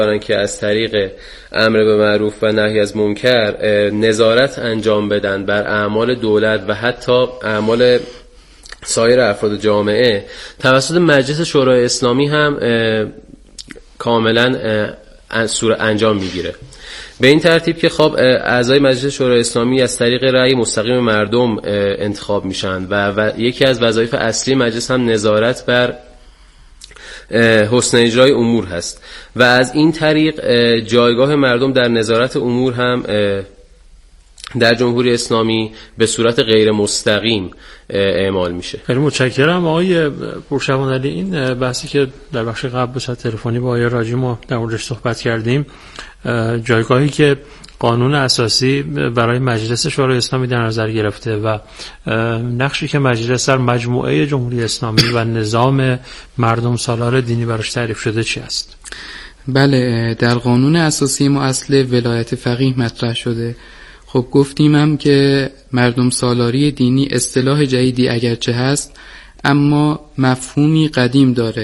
که از طریق امر به معروف و نهی از منکر نظارت انجام بدن بر اعمال دولت و حتی اعمال سایر افراد جامعه توسط مجلس شورای اسلامی هم کاملا انجام میگیره. به این ترتیب که خب اعضای مجلس شورای اسلامی از طریق رأی مستقیم مردم انتخاب میشن و یکی از وظایف اصلی مجلس هم نظارت بر حسن اجرای امور هست و از این طریق جایگاه مردم در نظارت امور هم در جمهوری اسلامی به صورت غیر مستقیم اعمال میشه. خیلی متشکرم آقای پورشبانعلی. این بحثی که در بخش قبل به صورت تلفنی با آقای راجی ما در موردش صحبت کردیم، جایگاهی که قانون اساسی برای مجلس شورای اسلامی در نظر گرفته و نقشی که مجلس در مجموعه جمهوری اسلامی و نظام مردم سالار دینی براش تعریف شده چی است؟ بله، در قانون اساسی ما اصل ولایت فقیه مطرح شده. خب گفتیم هم که مردم سالاری دینی اصطلاح جدیدی اگرچه هست، اما مفهومی قدیم داره،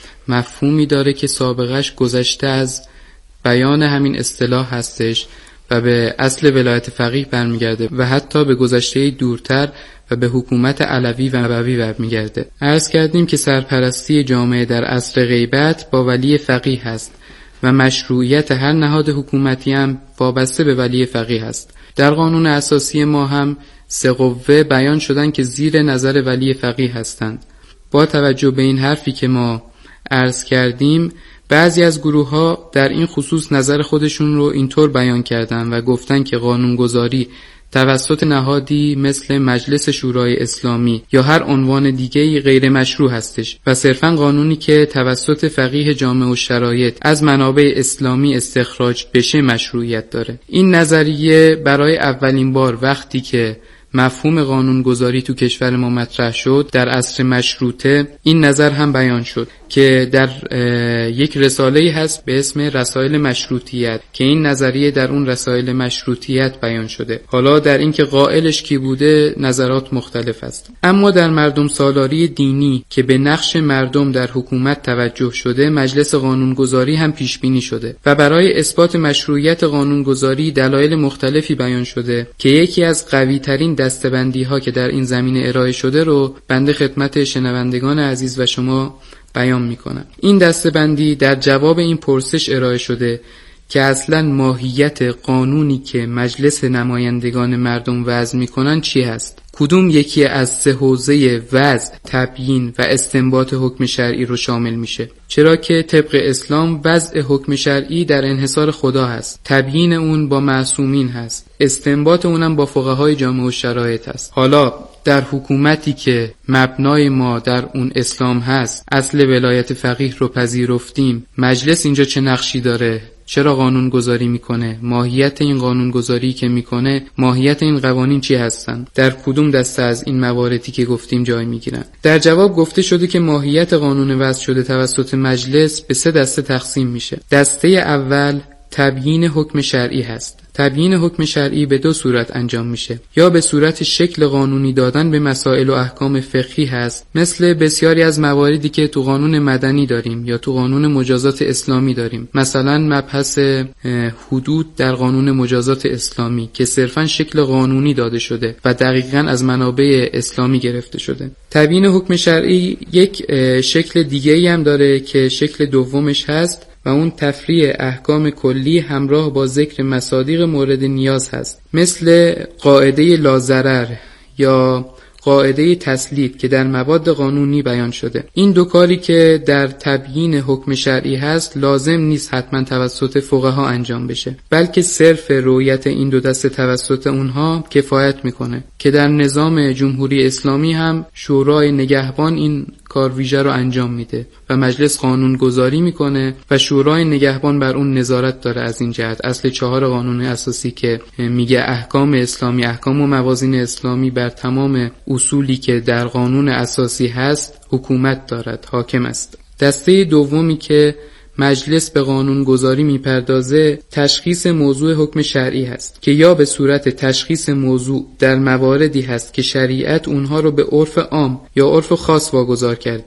مفهومی داره که سابقش گذشته از بیان همین اصطلاح هستش و به اصل ولایت فقیه برمیگرده و حتی به گذشته دورتر و به حکومت علوی و نبوی برمیگرده. عرض کردیم که سرپرستی جامعه در عصر غیبت با ولی فقیه هست و مشروعیت هر نهاد حکومتی هم وابسته به ولی فقیه هست. در قانون اساسی ما هم 3 قوه بیان شدن که زیر نظر ولی فقیه هستند. با توجه به این حرفی که ما عرض کردیم، بعضی از گروه‌ها در این خصوص نظر خودشون رو اینطور بیان کردن و گفتن که قانونگذاری توسط نهادی مثل مجلس شورای اسلامی یا هر عنوان دیگه‌ای غیر مشروع هستش و صرفاً قانونی که توسط فقیه جامع الشرایط از منابع اسلامی استخراج بشه مشروعیت داره. این نظریه برای اولین بار وقتی که مفهوم قانونگذاری تو کشور ما مطرح شد در عصر مشروطه، این نظر هم بیان شد که در یک رساله‌ای هست به اسم رسائل مشروطیت که این نظریه در اون رسائل مشروطیت بیان شده. حالا در این که قائلش کی بوده نظرات مختلف است، اما در مردم سالاری دینی که به نقش مردم در حکومت توجه شده، مجلس قانونگذاری هم پیش بینی شده و برای اثبات مشروعیت قانونگذاری دلایل مختلفی بیان شده که یکی از قوی‌ترین دسته‌بندی ها که در این زمینه ارائه شده رو بنده خدمت شنوندگان عزیز و شما بیان میکنم. این دسته‌بندی در جواب این پرسش ارائه شده که اصلا ماهیت قانونی که مجلس نمایندگان مردم وضع میکنن چی هست؟ کدوم یکی از 3 حوزه وضع، تبیین و استنباط حکم شرعی رو شامل میشه؟ چرا که طبق اسلام وضع حکم شرعی در انحصار خدا هست، تبیین اون با معصومین هست، استنباط اونم با فقهای جامع الشرایط هست. حالا در حکومتی که مبنای ما در اون اسلام هست، اصل ولایت فقیه رو پذیرفتیم، مجلس اینجا چه نقشی داره؟ چرا قانون گذاری میکنه؟ ماهیت این قانون گذاری که میکنه، ماهیت این قوانین چی هستن؟ در کدوم دسته از این مواردی که گفتیم جای میگیرن؟ در جواب گفته شده که ماهیت قانون وضع شده توسط مجلس به 3 دسته تقسیم میشه. دسته اول تبیین حکم شرعی هست. تبیین حکم شرعی به 2 صورت انجام میشه. یا به صورت شکل قانونی دادن به مسائل و احکام فقهی هست، مثل بسیاری از مواردی که تو قانون مدنی داریم یا تو قانون مجازات اسلامی داریم، مثلا مبحث حدود در قانون مجازات اسلامی که صرفاً شکل قانونی داده شده و دقیقاً از منابع اسلامی گرفته شده. تبیین حکم شرعی یک شکل دیگه‌ای هم داره که شکل دومش هست و اون تفریع احکام کلی همراه با ذکر مصادیق مورد نیاز هست، مثل قاعده لاضرر یا قاعده تسلیط که در مواد قانونی بیان شده. این 2 کاری که در تبیین حکم شرعی هست لازم نیست حتما توسط فقها انجام بشه، بلکه صرف رؤیت این 2 دسته توسط اونها کفایت میکنه که در نظام جمهوری اسلامی هم شورای نگهبان این کار ویژه رو انجام میده و مجلس قانون گذاری میکنه و شورای نگهبان بر اون نظارت داره. از این جهت اصل 4 قانون اساسی که میگه احکام اسلامی، احکام و موازین اسلامی بر تمام اصولی که در قانون اساسی هست حکومت دارد، حاکم است. دسته دومی که مجلس به قانون گذاری میپردازه تشخیص موضوع حکم شرعی هست که یا به صورت تشخیص موضوع در مواردی هست که شریعت اونها رو به عرف عام یا عرف خاص واگذار کرده،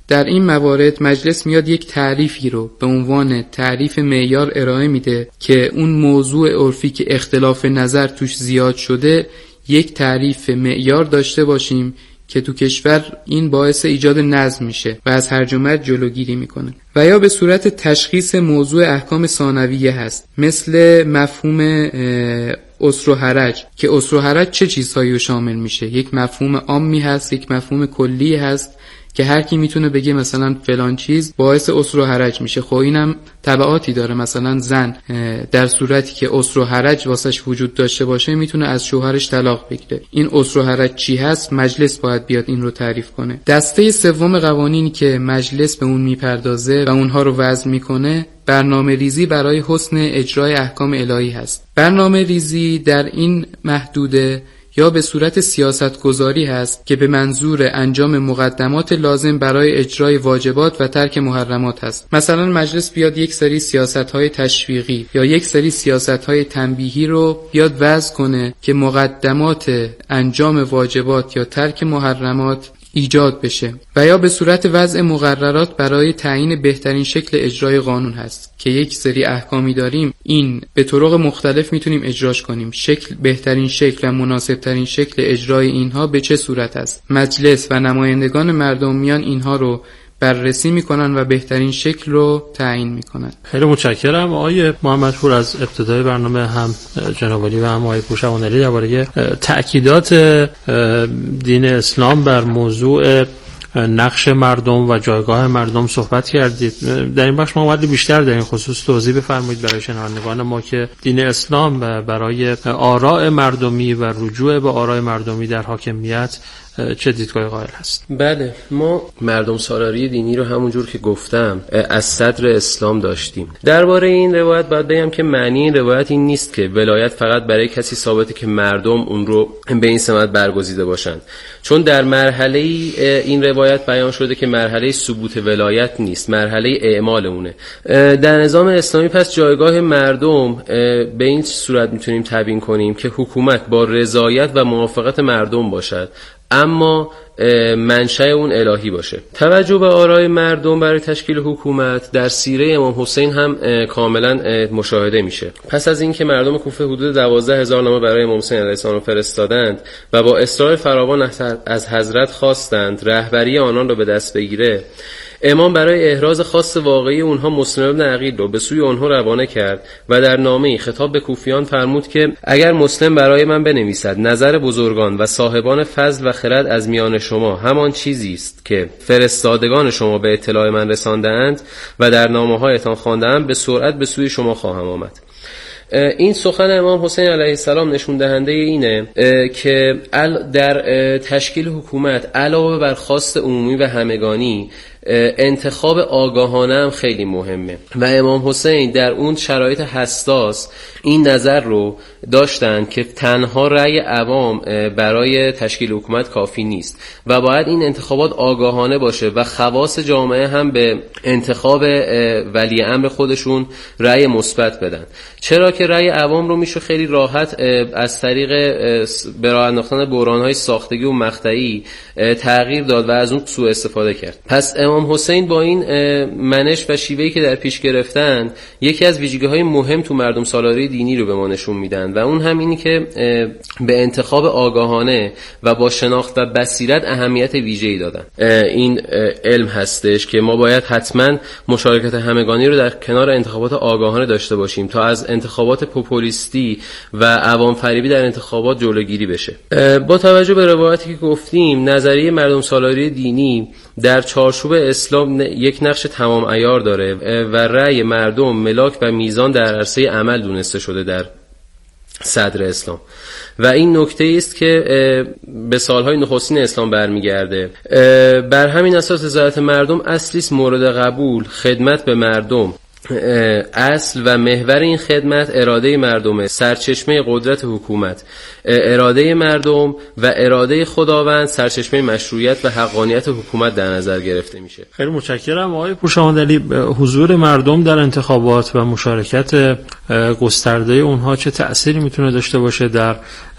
در این موارد مجلس میاد یک تعریفی رو به عنوان تعریف معیار ارائه میده که اون موضوع عرفی که اختلاف نظر توش زیاد شده یک تعریف معیار داشته باشیم که تو کشور این باعث ایجاد نظم میشه و از هرج و مرج جلوگیری میکنه. و یا به صورت تشخیص موضوع احکام ثانویه هست، مثل مفهوم اسر و حرج که اسر و حرج چه چیزهایی رو شامل میشه. یک مفهوم عامی هست، یک مفهوم کلی هست که هر کی میتونه بگه مثلا فلان چیز باعث اسر و حرج میشه. خب اینم تبعاتی داره. مثلا زن در صورتی که اسر و حرج واسش وجود داشته باشه میتونه از شوهرش طلاق بگیره. این اسر و حرج چی هست؟ مجلس باید بیاد این رو تعریف کنه. دسته سوم قوانینی که مجلس به اون میپردازه و اونها رو وضع میکنه برنامه ریزی برای حسن اجرای احکام الهی هست. برنامه ریزی در این محدوده یا به صورت سیاست گذاری هست که به منظور انجام مقدمات لازم برای اجرای واجبات و ترک محرمات هست. مثلا مجلس بیاد یک سری سیاست‌های تشویقی یا یک سری سیاست‌های تنبیهی رو بیاد وضع کنه که مقدمات انجام واجبات یا ترک محرمات ایجاد بشه. و یا به صورت وضع مقررات برای تعیین بهترین شکل اجرای قانون هست که یک سری احکامی داریم، این به طرق مختلف میتونیم اجراش کنیم. بهترین شکل و مناسبترین شکل اجرای اینها به چه صورت است؟ مجلس و نمایندگان مردم میان اینها رو بررسی میکنن و بهترین شکل رو تعیین میکنن. خیلی متشکرم آقای محمدپور. از ابتدای برنامه هم جناب علی و هم آقای پورشوانعلی درباره تأکیدات دین اسلام بر موضوع نقش مردم و جایگاه مردم صحبت کردید. در این بخش ما باید بیشتر در این خصوص توضیح بفرمایید برای شنوندگان ما که دین اسلام برای آراء مردمی و رجوع به آراء مردمی در حاکمیت چه دیدگاهی قائل هست؟ بله، ما مردم سالاری دینی رو همونجور که گفتم از صدر اسلام داشتیم. درباره این روایت باید بگم که معنی این روایت این نیست که ولایت فقط برای کسی ثابته که مردم اون رو به این سمت برگزیده باشند، چون در مرحله این روایت بیان شده که مرحله ثبوت ولایت نیست، مرحله اعمال اونه. در نظام اسلامی پس جایگاه مردم به این صورت میتونیم تبیین کنیم که حکومت با رضایت و موافقت مردم باشد، اما منشأ اون الهی باشه. توجه به آرای مردم برای تشکیل حکومت در سیره امام حسین هم کاملا مشاهده میشه. پس از اینکه مردم کوفه حدود 12,000 نامه برای امام حسین علیه السلام فرستادند و با اصرار فراوان از حضرت خواستند رهبری آنان را به دست بگیره، امام برای احراز خاص واقعی اونها مسلم بن عقیل رو به سوی اونها روانه کرد و در نامه‌ای خطاب به کوفیان فرمود که اگر مسلم برای من بنویسد نظر بزرگان و صاحبان فضل و خرد از میان شما همان چیزی است که فرستادگان شما به اطلاع من رساندند و در نامه‌هایتان خوانده‌ام، به سرعت به سوی شما خواهم آمد. این سخن امام حسین علیه السلام نشون دهنده اینه که در تشکیل حکومت علاوه بر خواست عمومی و همگانی، انتخاب آگاهانه هم خیلی مهمه و امام حسین در اون شرایط حساس این نظر رو داشتن که تنها رأی عوام برای تشکیل حکومت کافی نیست و باید این انتخابات آگاهانه باشه و خواص جامعه هم به انتخاب ولی امر خودشون رأی مثبت بدن. چرا که رأی عوام رو میشه خیلی راحت از طریق به راه انداختن بحران‌های ساختگی و مقطعی تغییر داد و از اون سوء استفاده کرد. پس امام حسین با این منش و شیوهی که در پیش گرفتن یکی از ویژگی‌های مهم تو مردم سالاری دینی رو به ما نشون میدن و اون هم اینی که به انتخاب آگاهانه و با شناخت و بصیرت اهمیت ویژه‌ای دادن. این علم هستش که ما باید حتما مشارکت همگانی رو در کنار انتخابات آگاهانه داشته باشیم تا از انتخابات پوپولیستی و عوام فریبی در انتخابات جلوگیری بشه. با توجه به روایتی که گفتیم، نظریه مردم سالاری دینی در چارچوب اسلام یک نقش تمام عیار داره و رأی مردم ملاک و میزان در عرصه عمل دونسته شده در صدر اسلام و این نکته است که به سالهای نخستین اسلام برمیگرده. بر همین اساس رضایت مردم اصلی است مورد قبول. خدمت به مردم اصل و محور این خدمت اراده مردمه، سرچشمه قدرت حکومت اراده مردم و اراده خداوند سرچشمه مشروعیت و حقانیت حکومت در نظر گرفته میشه. خیلی متشکرم آقای پورشوانعلی. حضور مردم در انتخابات و مشارکت گسترده اونها چه تأثیری میتونه داشته باشه در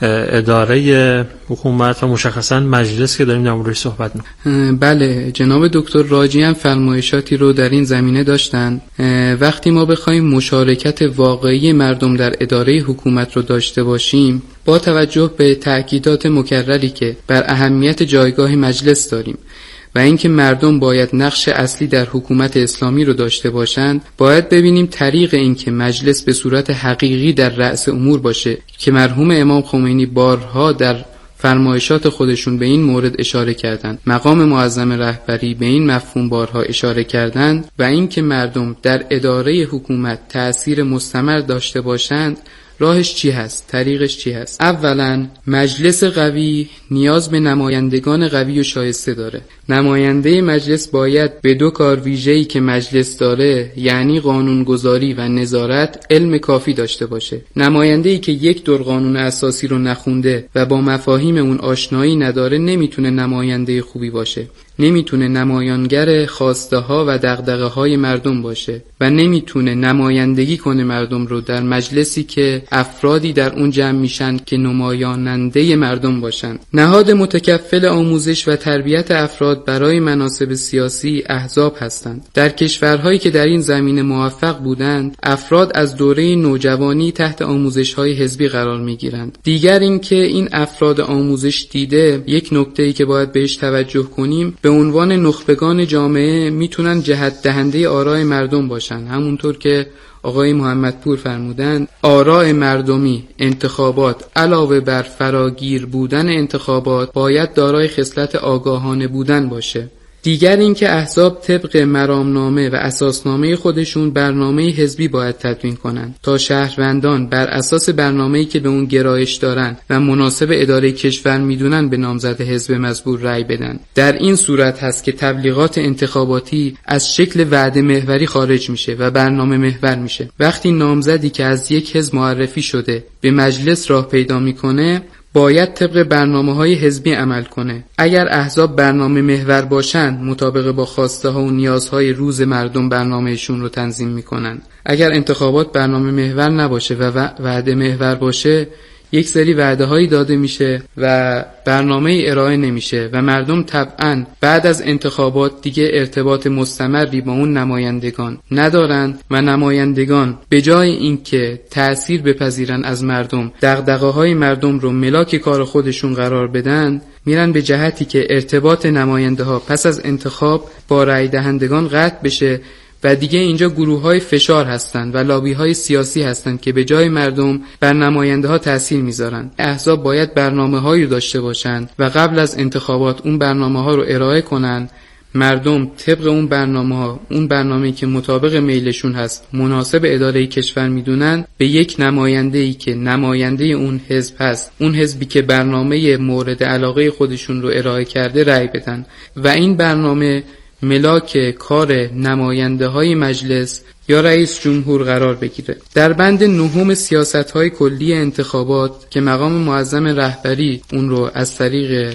اداره حکومت و مشخصا مجلس که داریم در موردش صحبت می‌کنیم؟ بله، جناب دکتر راجی هم فرمایشاتی رو در این زمینه داشتن. وقتی ما بخوایم مشارکت واقعی مردم در اداره حکومت رو داشته باشیم، با توجه به تأکیدات مکرری که بر اهمیت جایگاه مجلس داریم و اینکه مردم باید نقش اصلی در حکومت اسلامی رو داشته باشند، باید ببینیم طریق اینکه مجلس به صورت حقیقی در رأس امور باشه که مرحوم امام خمینی بارها در فرمایشات خودشون به این مورد اشاره کردند، مقام معظم رهبری به این مفهوم بارها اشاره کردند و اینکه مردم در اداره حکومت تأثیر مستمر داشته باشند، راهش چی هست؟ طریقش چی هست؟ اولا مجلس قوی نیاز به نمایندگان قوی و شایسته داره. نماینده مجلس باید به دو کار ویژه‌ای که مجلس داره، یعنی قانونگذاری و نظارت، علم کافی داشته باشه. نماینده‌ای که یک دور قانون اساسی رو نخونده و با مفاهیم اون آشنایی نداره نمیتونه نماینده خوبی باشه. نمیتونه نمایانگر خواسته ها و دغدغه های مردم باشه و نمیتونه نمایندگی کنه مردم رو در مجلسی که افرادی در اون جمع میشن که نمایاننده مردم باشن. نهاد متکفل آموزش و تربیت افراد برای مناصب سیاسی احزاب هستند. در کشورهایی که در این زمینه موفق بودند، افراد از دوره نوجوانی تحت آموزش‌های حزبی قرار میگیرند. دیگر اینکه این افراد آموزش دیده، یک نکته‌ای که باید بهش توجه کنیم، به عنوان نخبگان جامعه میتونن جهت دهنده آراء مردم باشن. همونطور که آقای محمدپور فرمودند، آراء مردمی، انتخابات علاوه بر فراگیر بودن انتخابات باید دارای خصلت آگاهانه بودن باشه. دیگر اینکه احزاب طبق مرامنامه و اساسنامه خودشون برنامه حزبی باید تدوین کنند تا شهروندان بر اساس برنامه‌ای که به اون گرایش دارن و مناسب اداره کشور میدونن به نامزد حزب مزبور رأی بدن. در این صورت هست که تبلیغات انتخاباتی از شکل وعده محوری خارج میشه و برنامه محور میشه. وقتی نامزدی که از یک حزب معرفی شده به مجلس راه پیدا میکنه، باید طبق برنامه‌های حزبی عمل کنه. اگر احزاب برنامه محور باشن، مطابق با خواسته ها و نیازهای روز مردم برنامهشون رو تنظیم میکنن. اگر انتخابات برنامه محور نباشه و وعده محور باشه، یک سری وعده هایی داده میشه و برنامه ارائه نمیشه و مردم طبعا بعد از انتخابات دیگه ارتباط مستمری با اون نمایندگان ندارن و نمایندگان به جای اینکه تأثیر بپذیرن از مردم، دغدغه های مردم رو ملاک کار خودشون قرار بدن، میرن به جهتی که ارتباط نماینده ها پس از انتخاب با رأی دهندگان قطع بشه و دیگه اینجا گروه‌های فشار هستند و لابی‌های سیاسی هستند که به جای مردم بر نماینده‌ها تأثیر میذارن. احزاب باید برنامه‌هایی داشته باشند و قبل از انتخابات اون برنامه‌ها رو ارائه کنن. مردم طبق اون برنامه‌ها، اون برنامه‌ای که مطابق میلشون هست، مناسب اداره کشور میدونن، به یک نماینده‌ای که نماینده اون حزب هست، اون حزبی که برنامه مورد علاقه خودشون رو ارائه کرده، رأی بدن و این برنامه ملاک کار نماینده های مجلس یا رئیس جمهور قرار بگیره. در بند نهم سیاست های کلی انتخابات که مقام معظم رهبری اون رو از طریق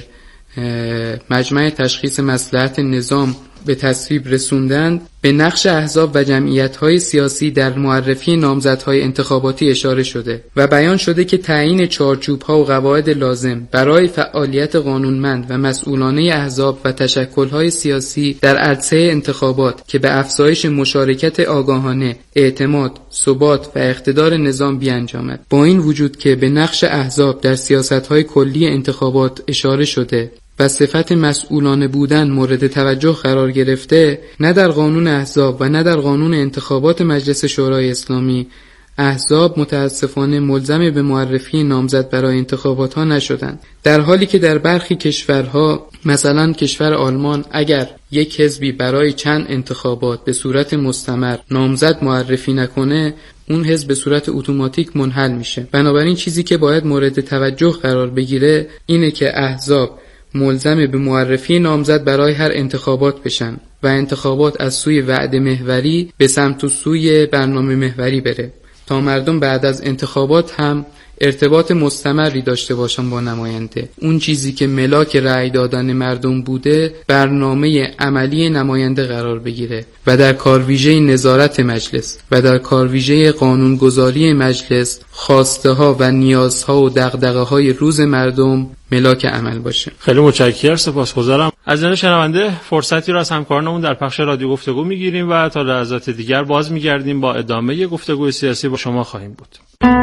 مجمع تشخیص مصلحت نظام به تصویب رسوندند، به نقش احزاب و جمعیت‌های سیاسی در معرفی نامزدهای انتخاباتی اشاره شده و بیان شده که تعیین چارچوب‌ها و قواعد لازم برای فعالیت قانونمند و مسئولانه احزاب و تشکل‌های سیاسی در عرصه انتخابات که به افزایش مشارکت آگاهانه، اعتماد، ثبات و اقتدار نظام بیانجامد. با این وجود که به نقش احزاب در سیاست‌های کلی انتخابات اشاره شده و صفت مسئولانه بودن مورد توجه قرار گرفته، نه در قانون احزاب و نه در قانون انتخابات مجلس شورای اسلامی احزاب متاسفانه ملزم به معرفی نامزد برای انتخابات ها نشدند. در حالی که در برخی کشورها، مثلا کشور آلمان، اگر یک حزبی برای چند انتخابات به صورت مستمر نامزد معرفی نکنه، اون حزب به صورت اتوماتیک منحل میشه. بنابراین چیزی که باید مورد توجه قرار بگیره اینه که احزاب ملزم به معرفی نامزد برای هر انتخابات بشن و انتخابات از سوی وعده محوری به سمت و سوی برنامه محوری بره تا مردم بعد از انتخابات هم ارتباط مستمری داشته باشن با نماینده. اون چیزی که ملاک رأی دادن مردم بوده برنامه عملی نماینده قرار بگیره و در کارویژه نظارت مجلس و در کارویژه قانونگذاری مجلس خواسته ها و نیازها و دغدغه های روز مردم ملاک عمل باشه. خیلی متشکرم، سپاسگزارم. از جناب شنونده فرصتی را از همکارانمون در پخش رادیو گفتگو میگیریم و تا لحظات دیگر باز میگردیم با ادامه گفتگوی سیاسی با شما خواهیم بود.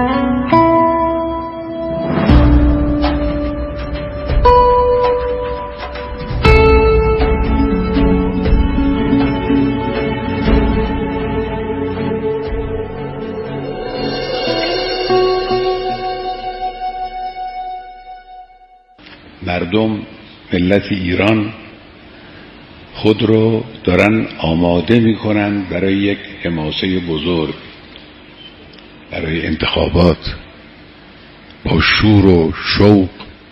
مردم، ملت ایران خود رو دارن آماده میکنن برای یک حماسه بزرگ، برای انتخابات با شور و شوق.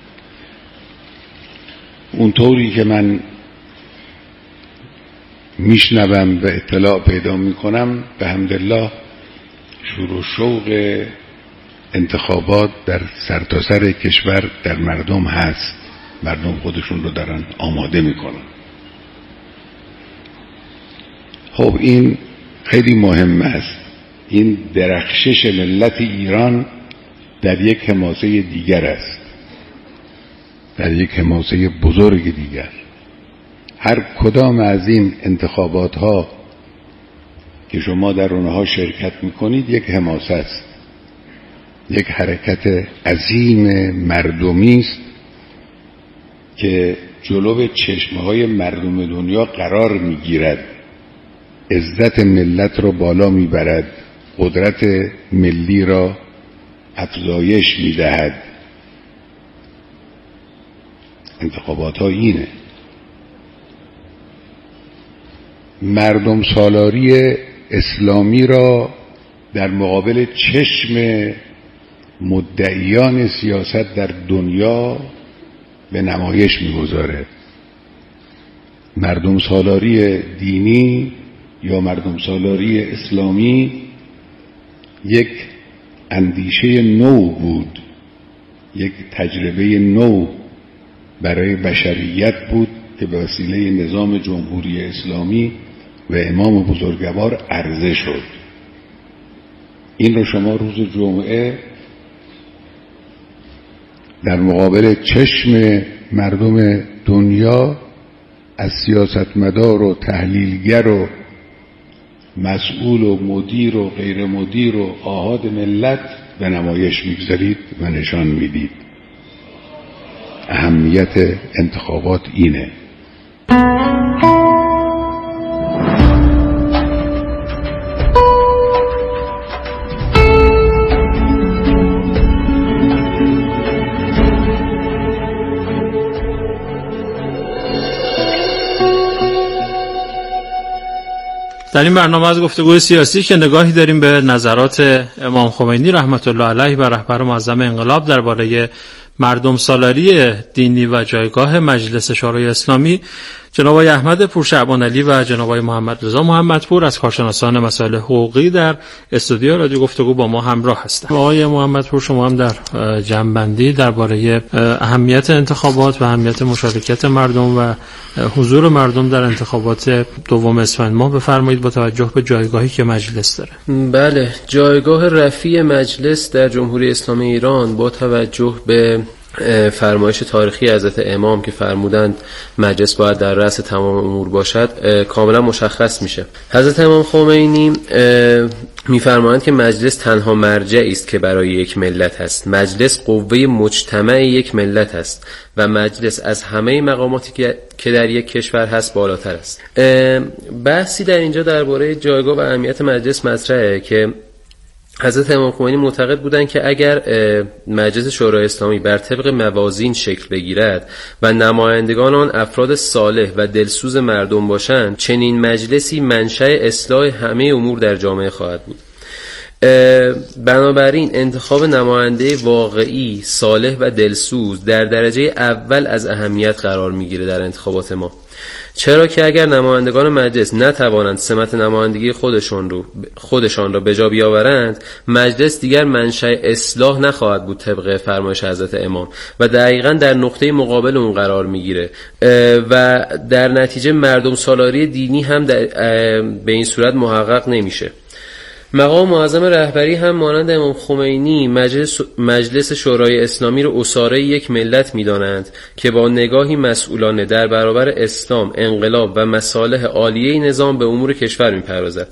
اونطوری که من میشنوم و اطلاع پیدا میکنم به حمدالله شور و شوق انتخابات در سرتاسر کشور در مردم هست. مردم خودشون رو دارن آماده میکنن. خب این خیلی مهم است. این درخشش ملت ایران در یک حماسه دیگر است، در یک حماسه بزرگ دیگر. هر کدام از این انتخابات ها که شما در اونها شرکت میکنید یک حماسه است، یک حرکت عظیم مردمی است که جلو چشمهای مردم دنیا قرار میگیرد، عزت ملت را بالا میبرد، قدرت ملی را افزایش میدهد. انتخابات ها اینه. مردم سالاری اسلامی را در مقابل چشم مدعیان سیاست در دنیا به نمایش میگذاره. مردم سالاری دینی یا مردم سالاری اسلامی یک اندیشه نو بود، یک تجربه نو برای بشریت بود که به وسیله نظام جمهوری اسلامی و امام بزرگوار عرضه شد. این رو شما روز جمعه در مقابل چشم مردم دنیا از سیاستمدار و تحلیلگر و مسئول و مدیر و غیر مدیر و آحاد ملت به نمایش میگذارید و نشان میدید. اهمیت انتخابات اینه. در این برنامه از گفتگوی سیاسی که نگاهی داریم به نظرات امام خمینی رحمت الله علیه و رهبر معظم انقلاب درباره مردم سالاری دینی و جایگاه مجلس شورای اسلامی، جناب آقای احمد پورشعبان علی و جناب آقای محمد رضا محمدپور از کارشناسان مسائل حقوقی در استودیو رادیو گفتگو با ما همراه هستند. آقای محمدپور، شما هم در جمع‌بندی درباره اهمیت انتخابات و اهمیت مشارکت مردم و حضور مردم در انتخابات دوم اسفند ماه بفرمایید با توجه به جایگاهی که مجلس داره. بله، جایگاه رفیع مجلس در جمهوری اسلامی ایران با توجه به فرمایش تاریخی حضرت امام که فرمودند مجلس باید در رأس تمام امور باشد کاملا مشخص میشه. حضرت امام خمینی میفرمایند که مجلس تنها مرجعی است که برای یک ملت است. مجلس قوه مجتمع یک ملت است و مجلس از همه مقاماتی که در یک کشور هست بالاتر است. بحثی در اینجا درباره جایگاه و اهمیت مجلس مطرحه که حضرت امام خمینی معتقد بودند که اگر مجلس شورای اسلامی بر طبق موازین شکل بگیرد و نمایندگان آن افراد صالح و دلسوز مردم باشند، چنین مجلسی منشأ اصلاح همه امور در جامعه خواهد بود. بنابراین انتخاب نماینده واقعی، صالح و دلسوز در درجه اول از اهمیت قرار میگیره در انتخابات ما. چرا که اگر نمایندگان مجلس نتوانند سمت نمایندگی خودشان را به جا بیاورند، مجلس دیگر منشأ اصلاح نخواهد بود طبق فرمایش حضرت امام و دقیقاً در نقطه مقابل اون قرار میگیره و در نتیجه مردم سالاری دینی هم به این صورت محقق نمیشه. مقام معظم رهبری هم مانند امام خمینی مجلس شورای اسلامی را اساره یک ملت می‌دانند که با نگاهی مسئولانه در برابر اسلام، انقلاب و مصالح عالیه نظام به امور کشور می‌پردازد.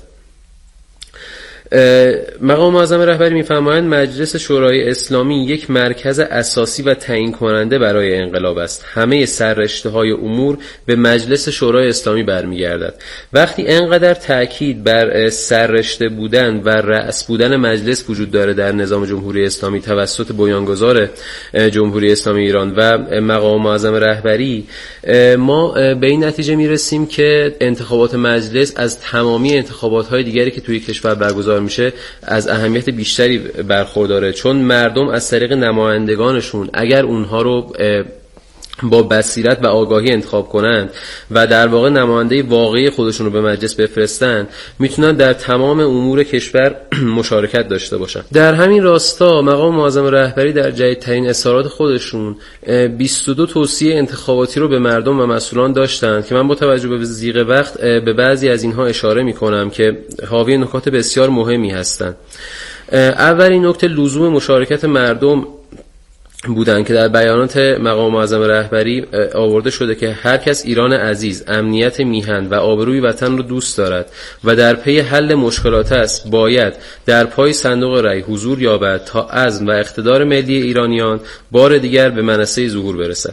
مقام معظم رهبری می‌فرمایند مجلس شورای اسلامی یک مرکز اساسی و تعیین کننده برای انقلاب است. همه سررشته‌های امور به مجلس شورای اسلامی برمیگردد. وقتی انقدر تأکید بر سررشته بودن و رأس بودن مجلس وجود داره در نظام جمهوری اسلامی توسط بنیانگذار جمهوری اسلامی ایران و مقام معظم رهبری، ما به این نتیجه میرسیم که انتخابات مجلس از تمامی انتخابات‌های دیگری که توی کشور برگزار میشه از اهمیت بیشتری برخورداره، چون مردم از طریق نمایندگانشون اگر اونها رو با بصیرت و آگاهی انتخاب کنند و در واقع نماینده واقعی خودشون رو به مجلس بفرستن، میتونن در تمام امور کشور مشارکت داشته باشن. در همین راستا مقام معظم رهبری در جدیدترین اظهارات خودشون 22 توصیه انتخاباتی رو به مردم و مسئولان داشتند که من با توجه به ضیق وقت به بعضی از اینها اشاره میکنم که حاوی نکات بسیار مهمی هستند. اولین نکته لزوم مشارکت مردم بودن که در بیانات مقام معظم رهبری آورده شده که هر کس ایران عزیز، امنیت میهن و آبروی وطن رو دوست دارد و در پی حل مشکلات است باید در پای صندوق رای حضور یابد تا عزم و اقتدار ملی ایرانیان بار دیگر به منصه ظهور برسد.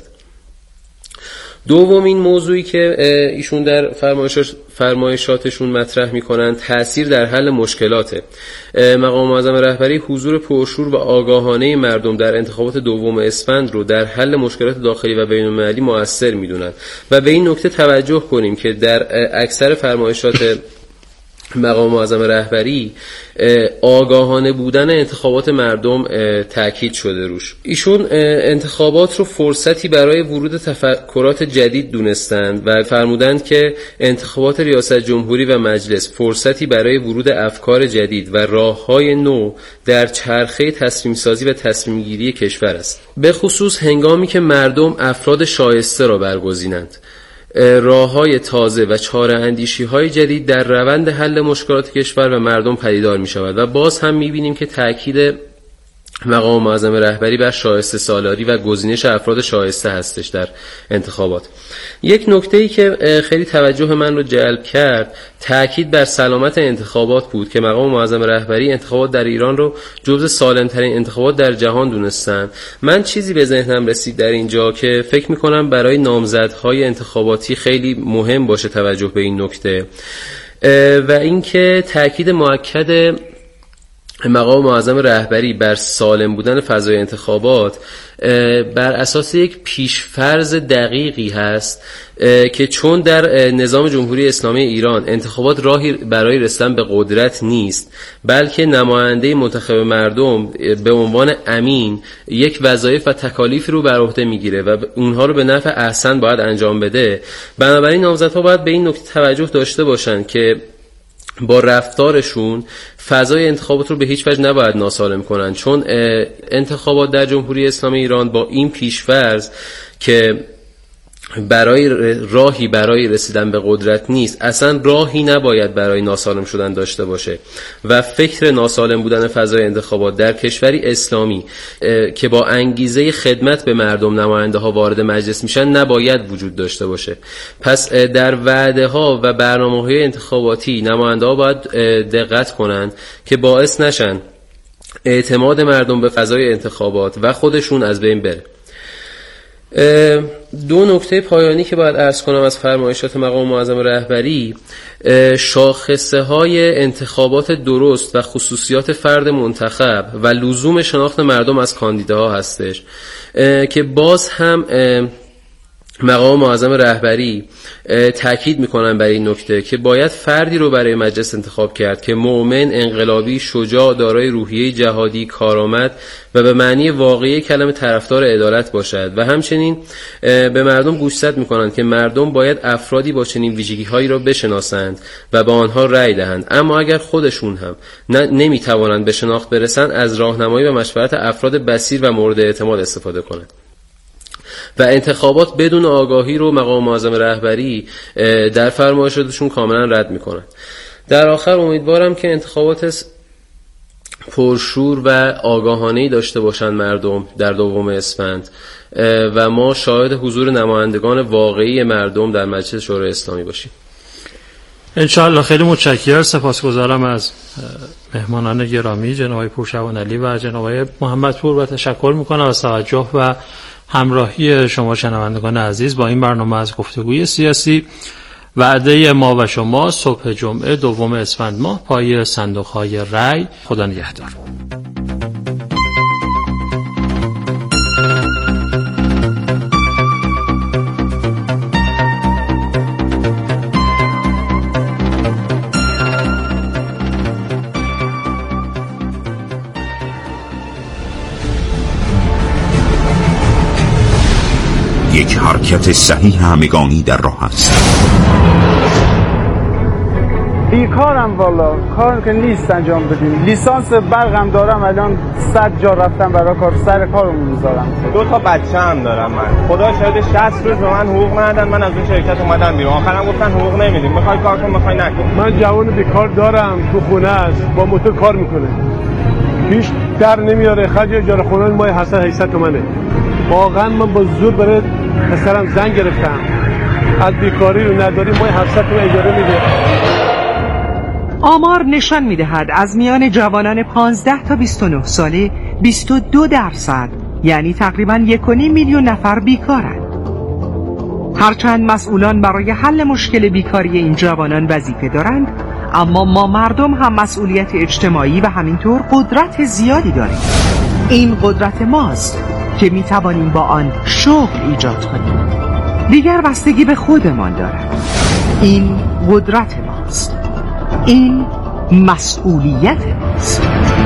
دومین موضوعی که ایشون در فرمایشاتشون مطرح میکنن تأثیر در حل مشکلاته. مقام معظم رهبری حضور پرشور و آگاهانه مردم در انتخابات دوم اسفند رو در حل مشکلات داخلی و بین‌المللی مؤثر میدونن و به این نکته توجه کنیم که در اکثر فرمایشات مقام معظم رهبری آگاهانه بودن انتخابات مردم تأکید شده روش. ایشون انتخابات رو فرصتی برای ورود تفکرات جدید دونستند و فرمودند که انتخابات ریاست جمهوری و مجلس فرصتی برای ورود افکار جدید و راه‌های نو در چرخه تصمیم سازی و تصمیم گیری کشور است، به خصوص هنگامی که مردم افراد شایسته را برگزینند. راه‌های تازه و چاره اندیشی‌های جدید در روند حل مشکلات کشور و مردم پدیدار می‌شود و باز هم می‌بینیم که تأکید مقام معظم رهبری بر شایسته سالاری و گزینش افراد شایسته هستش در انتخابات. یک نکته‌ای که خیلی توجه من رو جلب کرد تأکید بر سلامت انتخابات بود که مقام معظم رهبری انتخابات در ایران رو جزو سالم‌ترین انتخابات در جهان دونستن. من چیزی به ذهنم رسید در اینجا که فکر می‌کنم برای نامزدهای انتخاباتی خیلی مهم باشه توجه به این نکته و اینکه تأکید مؤکد مقام معظم رهبری بر سالم بودن فضای انتخابات بر اساس یک پیشفرض دقیقی هست که چون در نظام جمهوری اسلامی ایران انتخابات راهی برای رسیدن به قدرت نیست، بلکه نماینده منتخب مردم به عنوان امین یک وظایف و تکالیف رو بر عهده میگیره و اونها رو به نفع احسن باید انجام بده. بنابراین نامزدها باید به این نکته توجه داشته باشن که با رفتارشون فضای انتخابات رو به هیچ وجه نباید ناسالم کنن، چون انتخابات در جمهوری اسلامی ایران با این پیش‌فرض که راهی برای رسیدن به قدرت نیست، اصلا راهی نباید برای ناسالم شدن داشته باشه و فکر ناسالم بودن فضای انتخابات در کشوری اسلامی که با انگیزه خدمت به مردم نماینده ها وارد مجلس میشن نباید وجود داشته باشه. پس در وعده ها و برنامه‌های انتخاباتی نماینده ها باید دقت کنند که باعث نشن اعتماد مردم به فضای انتخابات و خودشون از بین بره. دو نکته پایانی که باید عرض کنم از فرمایشات مقام معظم رهبری شاخصه های انتخابات درست و خصوصیات فرد منتخب و لزوم شناخت مردم از کاندیداها هستش که باز هم مقام معظم رهبری تاکید میکنن بر این نکته که باید فردی رو برای مجلس انتخاب کرد که مؤمن، انقلابی، شجاع، دارای روحیه جهادی، کارآمد و به معنی واقعی کلمه طرفدار عدالت باشد و همچنین به مردم گوشزد میکنند که مردم باید افرادی با چنین ویژگی‌هایی را بشناسند و با آنها رأی دهند، اما اگر خودشون هم نمیتوانند به شناخت برسند از راهنمایی و مشورت افراد بصیر و مورد اعتماد استفاده کنند. و انتخابات بدون آگاهی رو مقام معظم رهبری در فرمایشاتشون کاملا رد میکنند. در آخر امیدوارم که انتخابات پرشور و آگاهانه‌ای داشته باشند مردم در 2 اسفند و ما شاهد حضور نمایندگان واقعی مردم در مجلس شورای اسلامی باشیم. انشاءالله. خیلی متشکرم، سپاسگزارم از مهمانان گرامی جناب آقای پورشوان علی و جناب آقای محمدپور و تشکر میکنم از توجه و همراهی شما شنوندگان عزیز با این برنامه از گفتگوی سیاسی. وعده ما و شما صبح جمعه 2 اسفند ماه پای صندوق‌های رای. خدا نگهدار. یک حرکت صحیح همگانی در راه است. بیکارم والا، کار که نیست انجام بدیم. لیسانس برقم دارم، الان 100 جا رفتم برای کار، سر کارمون میذارم. 2 تا بچه هم دارم من. خدا شاید 60 روز به من حقوق ندادن، من از اون شرکت اومدم بیرون. آخرام گفتن حقوق نمیدیم، میخوای کار کن میخوای نکن. من جوان بیکار دارم، تو خونه است، با موتور کار میکنه، هیچ در نمیاره، خرج اجاره خونه ماه 800 تومنه. واقعا من با زور برای پسرم زنگ گرفتم، از بیکاری و نداری ماه 700 تومن اجاره میده. آمار نشان میدهد از میان جوانان 15 تا 29 ساله 22% یعنی تقریباً 1.5 میلیون نفر بیکارند. هرچند مسئولان برای حل مشکل بیکاری این جوانان وظیفه دارند، اما ما مردم هم مسئولیت اجتماعی و همینطور قدرت زیادی داریم. این قدرت ماست که میتوانیم با آن شغل ایجاد کنیم. دیگر بستگی به خودمان دارد. این قدرت ماست، این مسئولیت ماست.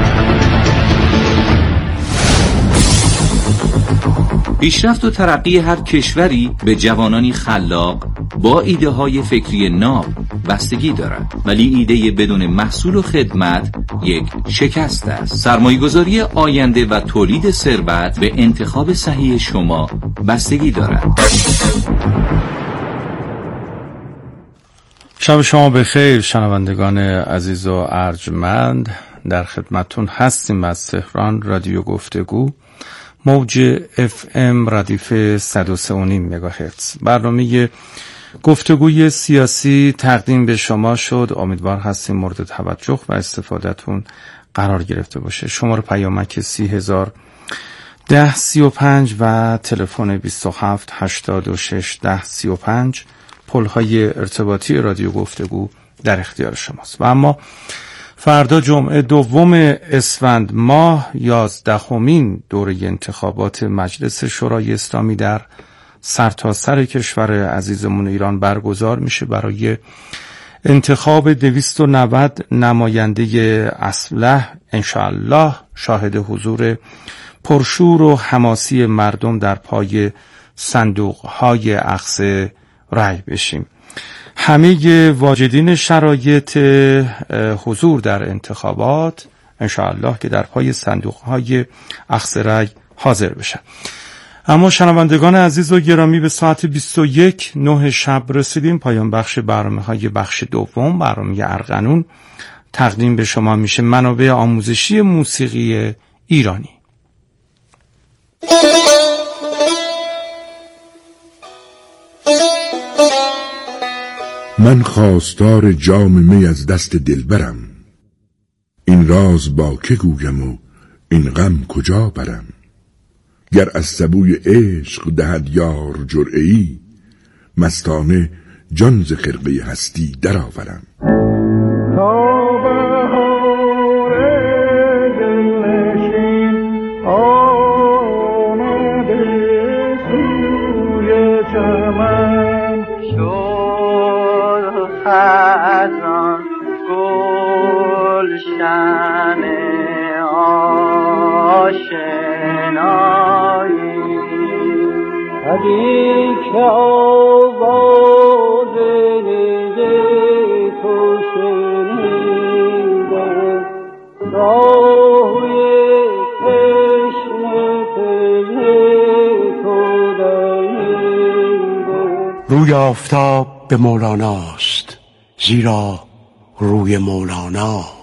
پیشرفت و ترقی هر کشوری به جوانانی خلاق با ایده های فکری ناب بستگی دارد، ولی ایده بدون محصول و خدمت یک شکست است. سرمایه‌گذاری آینده و تولید ثروت به انتخاب صحیح شما بستگی دارد. شب شما بخیر شنوندگان عزیز و ارجمند، در خدمتون هستیم از تهران رادیو گفتگو، موج FM ردیف 103.5 مگاهرتز. برنامه گفتگوی سیاسی تقدیم به شما شد. امیدوار هستیم مورد توجه و استفادهتون قرار گرفته باشه. شماره پیامک 301035 و تلفن 27861035 پل‌های ارتباطی رادیو گفتگو در اختیار شماست. و اما فردا جمعه 2 اسفند ماه 11مین دوره انتخابات مجلس شورای اسلامی در سرتاسر کشور عزیزمون ایران برگزار میشه برای انتخاب 290 نماینده اصلح. انشاءالله شاهد حضور پرشور و حماسی مردم در پای صندوق‌های اخذ رای بشیم. همه واجدین شرایط حضور در انتخابات انشاءالله که در پای صندوق‌های اخذ رای حاضر بشن. اما شنوندگان عزیز و گرامی، به ساعت 21:09 شب رسیدیم. پایان بخش برنامه‌های بخش دوم، برنامه ارغنون تقدیم به شما میشه، منابع آموزشی موسیقی ایرانی. من خواستار جام می از دست دلبرم، این راز با که گویم و این غم کجا برم. گر از سبوی عشق دهد یار جرعه‌ای، مستانه جان ز خرقه هستی درآورم. آمده سوی چشم که آواز تو شنیدم راهی تشنه تو دیدم. روی آفتاب به مولاناست، زیرا روی مولانا